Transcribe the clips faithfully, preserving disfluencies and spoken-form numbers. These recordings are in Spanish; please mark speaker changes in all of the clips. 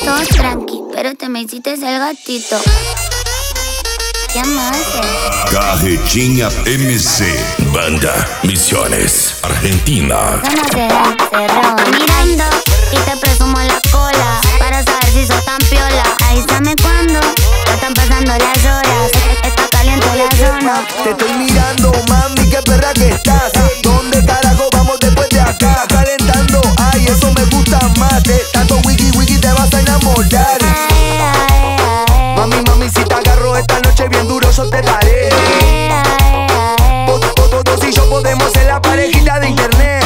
Speaker 1: todo tranqui, pero te me hiciste el gatito. ¿Qué más?
Speaker 2: Carretinha M C. Banda Misiones, Argentina.
Speaker 1: Eso no se da, se roba. Mirando y te presumo la cola para saber si sos tan piola. Avísame cuando ya están pasando las horas. Está caliente la zona.
Speaker 3: Te estoy mirando, mami, qué perra que estás. ¿Dónde carajo vamos después de acá? Calentando, ay, eso me gusta más. De tanto wiki wiki te vas a enamorar.
Speaker 1: Ay, ay, ay.
Speaker 3: Mami, mami, si te agarro esta noche bien duro, yo te daré.
Speaker 1: Ay, ay, ay.
Speaker 3: Todos y yo podemos ser la parejita de internet.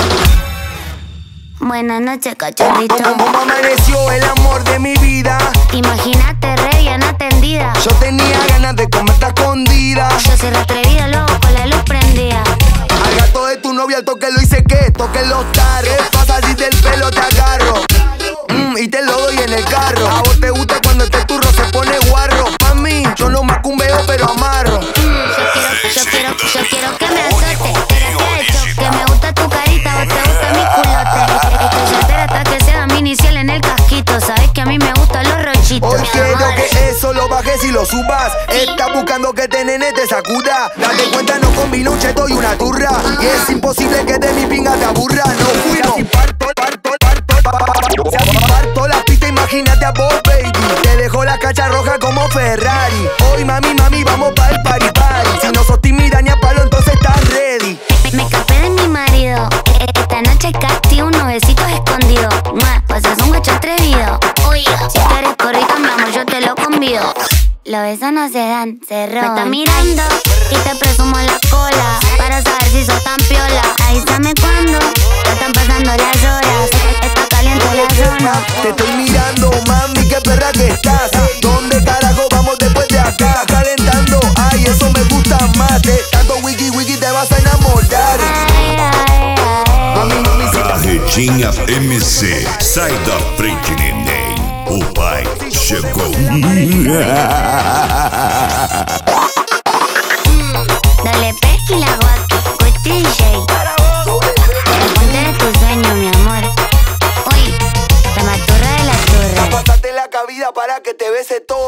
Speaker 1: Buenas noches, cachorrito.
Speaker 3: ¿Cómo amaneció el amor de mi vida?
Speaker 1: Imagínate re bien atendida.
Speaker 3: Yo tenía ganas de comerte a escondida.
Speaker 1: Yo soy atrevida, luego con la luz prendida.
Speaker 3: Al gato de tu novia al toque lo hice que toque los tarros. Pasa así del pelo te agarro. Mm, y te lo doy en el carro. A vos te gusta cuando este turro se pone guarro. Mami, yo no macumbeo pero amarro.
Speaker 1: Mm, yo quiero, yo quiero, yo quiero que me azote. Pero que de choque, me gusta tu carita, vos te gusta mi culote. Estoy soltera hasta que sea mi inicial en el casquito. Sabes que a mí me gustan los rochitos.
Speaker 3: Hoy quiero que eso lo bajes y lo subas. Estás buscando que te nene te sacuda. Date cuenta, no combino un cheto y una turra. Y es imposible que de mi pinga te aburra. No fuimos. Si parto, parto, parto, parto. Si así parto la pista, imagínate a vos, baby. Te dejo la cacha roja como Ferrari. Hoy, mami, mami, vamos pa' el party party. Si no sos tímida ni a palo, entonces estás ready.
Speaker 1: Me escapé de mi marido. Esta noche casi unos besitos escondidos. Pues es un guacho atrevido. Oye, si quieres corrito, mi amor, yo te lo convido. Los besos no se dan, se roban. Me está mirando y te presumo la cola para saber si sos tan piola. Avísame cuando ya están pasando las horas. Está caliente la zona.
Speaker 3: Te estoy mirando, mami, qué perra que estás. ¿Dónde carajo vamos después de acá? Calentando, ay, eso me gusta más. De tanto wiki wiki te vas a enamorar.
Speaker 1: Ay, ay, ay.
Speaker 3: Mami, mami, si
Speaker 2: Carretinha M C. Sai da frente, neném. O pai chegou.
Speaker 1: Dale pesca y la guaki, Cuesti D J. El ponte de tu sueño, mi amor. Uy, la maturra de la turra.
Speaker 3: pásate la cabida para que te bese todo.